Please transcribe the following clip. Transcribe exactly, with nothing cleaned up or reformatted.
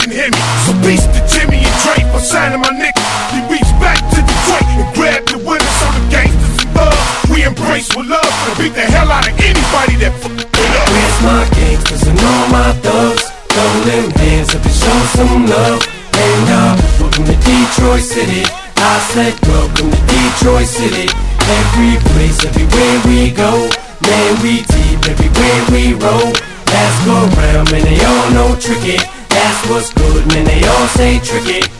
didn't hear me. So peace to Jimmy and Dre for signing my nigga. We reach back to Detroit and grab the winners on the gangsters and thugs. We embrace with love and beat the hell out of anybody that f*** with us. Where's my gangsters and all my thugs? Throw them hands up and show some love. And uh, welcome to Detroit City. I said welcome to Detroit City. Every place, everywhere we go, man, we deep everywhere we roll. Ask around, man, they all know tricky. Ask what's good, man, they all say tricky.